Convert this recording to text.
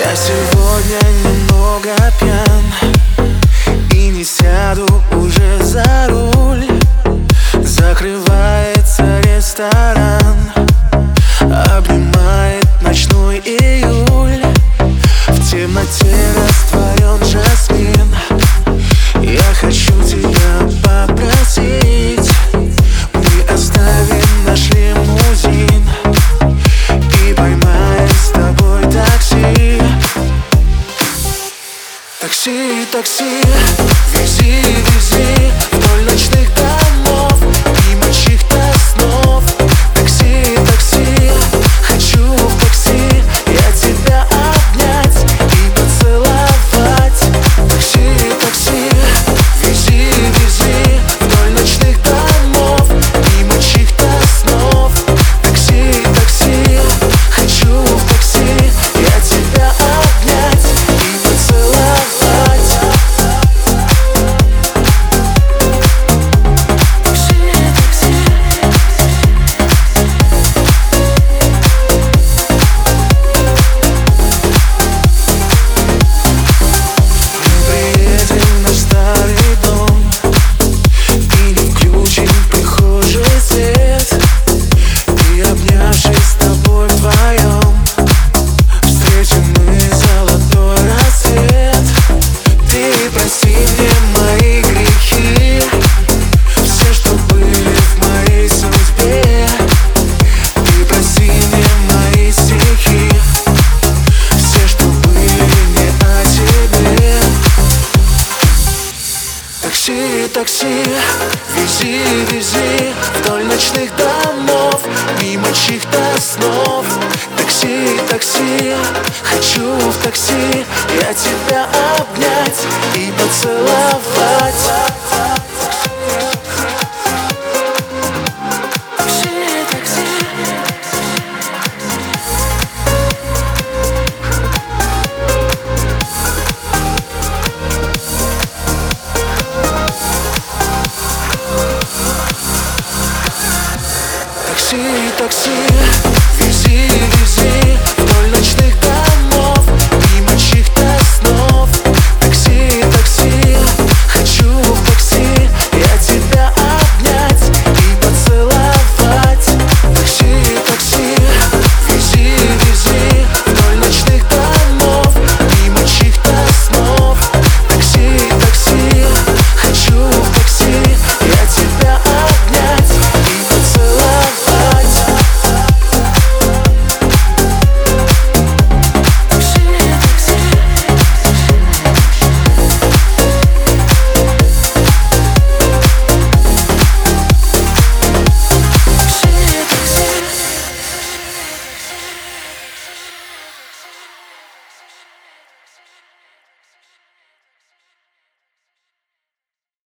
Я сегодня немного пьян и не сяду уже за руль. Закрывается ресторан, обнимает ночной июль. В темноте растворен жасмин. Я хочу тебя попросить, мы оставим наш лимузин и поймаем с тобой такси. Такси, такси, вези, вези вдоль ночных домов, мимо чьих-то снов. Такси, такси, хочу в такси я тебя обнять и поцеловать. Такси, такси, вези, вези вдоль ночных домов, мимо чьих-то снов. Такси, такси, хочу в такси я тебя обнять и поцеловать. Такси, такси, вези, вези вдоль ночных домов, мимо чьих-то снов. Такси, такси, хочу в такси я тебя обнять и поцеловать. Такси, такси.